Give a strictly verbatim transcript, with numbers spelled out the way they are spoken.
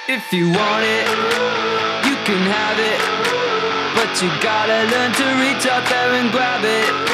If you want it, you can have it, but you gotta learn to reach out there and grab it.